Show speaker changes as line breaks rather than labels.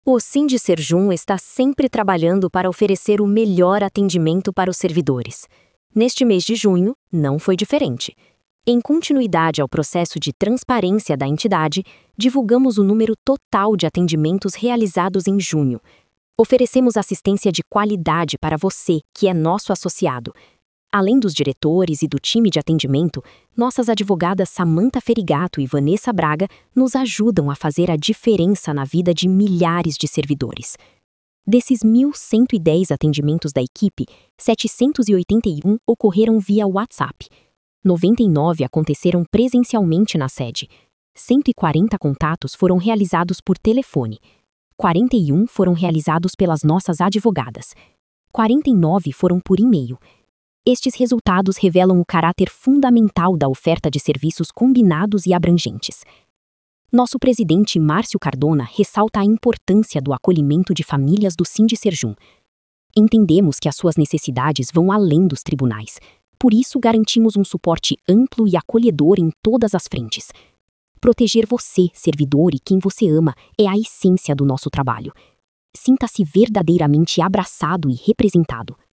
O Sindserjum está sempre trabalhando para oferecer o melhor atendimento para os servidores. Neste mês de junho, não foi diferente. Em continuidade ao processo de transparência da entidade, divulgamos o número total de atendimentos realizados em junho. Oferecemos assistência de qualidade para você, que é nosso associado. Além dos diretores e do time de atendimento, nossas advogadas Samantha Ferigato e Vanessa Braga nos ajudam a fazer a diferença na vida de milhares de servidores. Desses 1.110 atendimentos da equipe, 781 ocorreram via WhatsApp. 99 aconteceram presencialmente na sede. 140 contatos foram realizados por telefone. 41 foram realizados pelas nossas advogadas. 49 foram por e-mail. Estes resultados revelam o caráter fundamental da oferta de serviços combinados e abrangentes. Nosso presidente Márcio Cardona ressalta a importância do acolhimento de famílias do Sindserjum. Entendemos que as suas necessidades vão além dos tribunais. Por isso, garantimos um suporte amplo e acolhedor em todas as frentes. Proteger você, servidor, e quem você ama é a essência do nosso trabalho. Sinta-se verdadeiramente abraçado e representado.